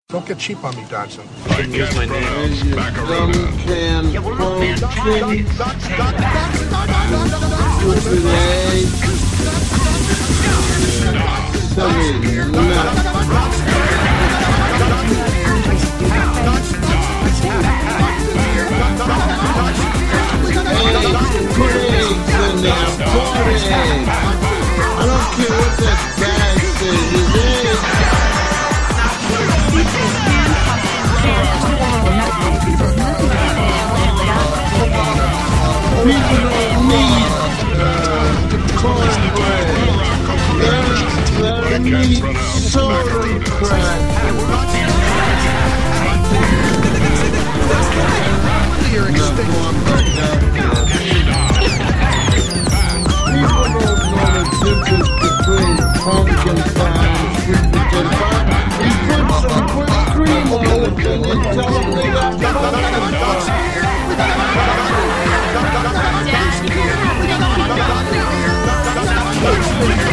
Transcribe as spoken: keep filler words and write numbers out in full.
Don't get cheap on me, Dodson. I guess my name is Dumb can Yeah, well, look, man. function. Stupid egg. Seven Eggs, put eggs in there, put eggs. I don't care what that bag says, it's eggs. People don't need uh, cornbread. They need soda crack. You're extinct. People don't know the difference between pumpkin pie and sweet potato pie. You put some whipped cream on it and you tell them they got pumpkin pie.